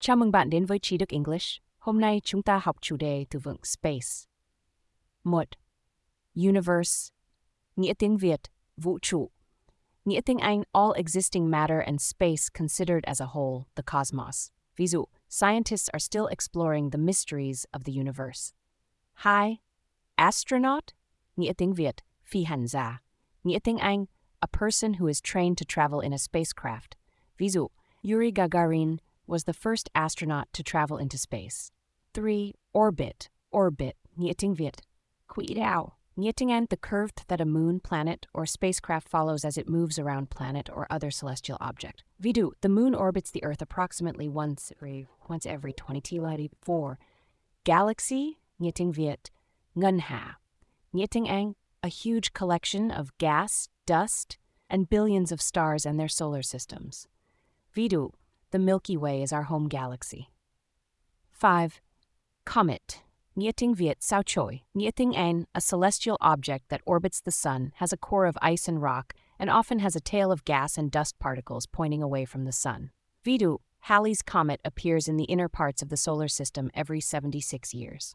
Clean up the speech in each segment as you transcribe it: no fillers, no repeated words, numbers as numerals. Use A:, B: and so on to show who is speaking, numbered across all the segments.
A: Chào mừng bạn đến với Trí Đức English. Hôm nay chúng ta học chủ đề từ vựng space. 1. Universe. Nghĩa tiếng Việt, vũ trụ. Nghĩa tiếng Anh, all existing matter and space considered as a whole, the cosmos. Ví dụ, scientists are still exploring the mysteries of the universe. 2. Astronaut. Nghĩa tiếng Việt, phi hành gia. Nghĩa tiếng Anh, a person who is trained to travel in a spacecraft. Ví dụ, Yuri Gagarin was the first astronaut to travel into space. 3. Orbit. Orbit, nghĩa tiếng Việt, quỹ đạo. Nghĩa tiếng Anh, the curve that a moon, planet, or spacecraft follows as it moves around planet or other celestial object. Ví dụ, the moon orbits the Earth approximately once every 20 Galaxy, nghĩa tiếng Việt, ngân hà. Nghĩa tiếng Anh, a huge collection of gas, dust, and billions of stars and their solar systems. Ví dụ, the Milky Way is our home galaxy. 5. Comet. Nghĩa tiếng Việt, sao chổi. Nghĩa tiếng Anh, a celestial object that orbits the sun, has a core of ice and rock, and often has a tail of gas and dust particles pointing away from the sun. Ví dụ, Halley's Comet appears in the inner parts of the solar system every 76 years.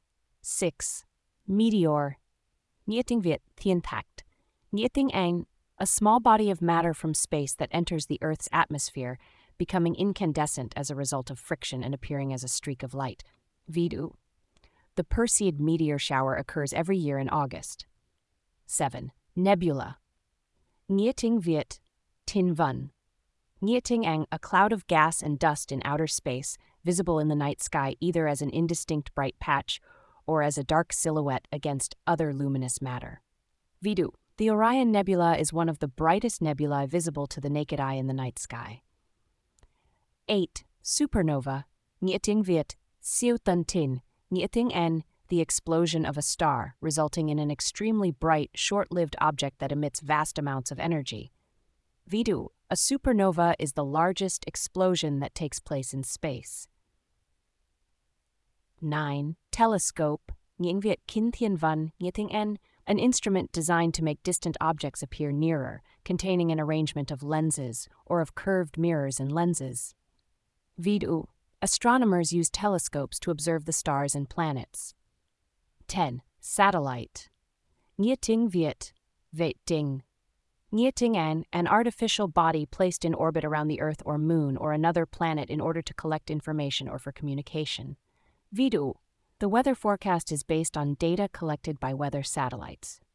A: 6. Meteor. Nghĩa tiếng Việt, thiên thạch. Nghĩa tiếng Anh, a small body of matter from space that enters the Earth's atmosphere, becoming incandescent as a result of friction and appearing as a streak of light. Ví dụ, the Perseid meteor shower occurs every year in August. 7. Nebula. Nghĩa tiếng Việt, thiên vân. Nghĩa tiếng Anh, a cloud of gas and dust in outer space, visible in the night sky either as an indistinct bright patch or as a dark silhouette against other luminous matter. Ví dụ, the Orion Nebula is one of the brightest nebulae visible to the naked eye in the night sky. 8. Supernova. Nghĩa tiếng Việt, siêu tân tinh. Nghĩa tiếng Anh, the explosion of a star, resulting in an extremely bright, short-lived object that emits vast amounts of energy. Ví dụ, a supernova is the largest explosion that takes place in space. 9. Telescope. Nghĩa Việt, kính thiên văn. Nghĩa tiếng Anh, an instrument designed to make distant objects appear nearer, containing an arrangement of lenses or of curved mirrors and lenses. Ví dụ, astronomers use telescopes to observe the stars and planets. 10. Satellite. Nghĩa tiếng Việt, vệ tinh. Nghĩa tiếng Anh, an artificial body placed in orbit around the Earth or Moon or another planet in order to collect information or for communication. Ví dụ, the weather forecast is based on data collected by weather satellites.